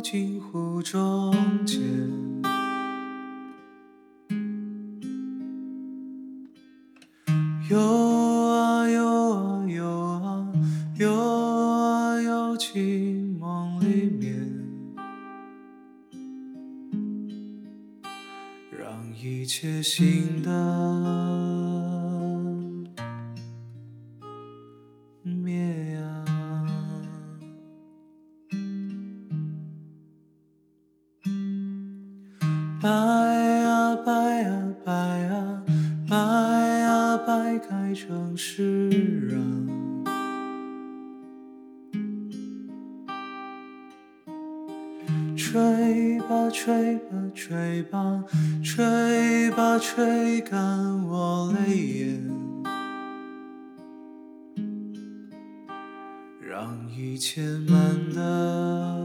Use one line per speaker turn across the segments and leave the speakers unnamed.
镜湖中间，游啊游啊游啊游啊游进梦里面，让一切新的灭啊。白啊白啊白啊白啊白开成诗啊，吹吧吹吧吹吧吹吧吹干我泪眼，让一切慢的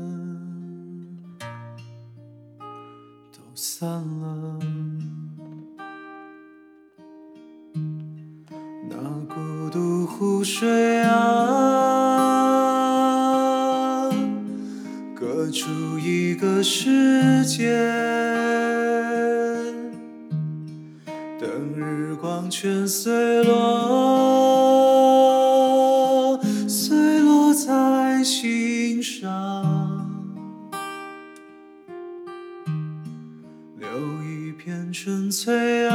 都散了。那孤独湖水啊，隔出一个世界，等日光全碎落，碎落在心上，留一片纯粹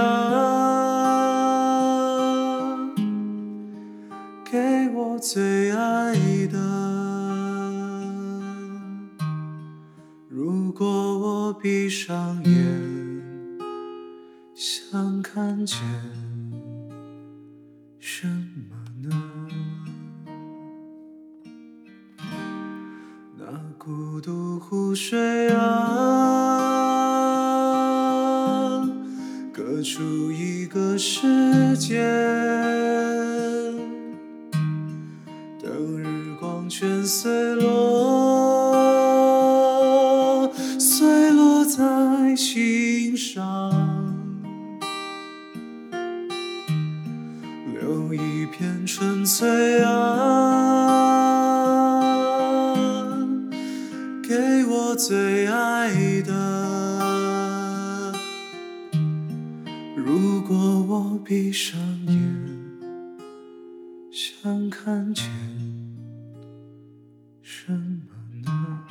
啊，给我最爱的。如果我闭上眼，想看见什么呢？那孤独湖水啊，隔出一个世界，等日光全碎落，碎落在心上，留一片纯粹啊，给我最爱的。如果我闭上眼，想看见什么呢？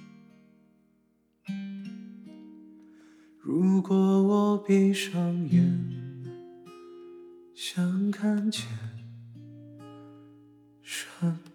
如果我闭上眼，想看见什么？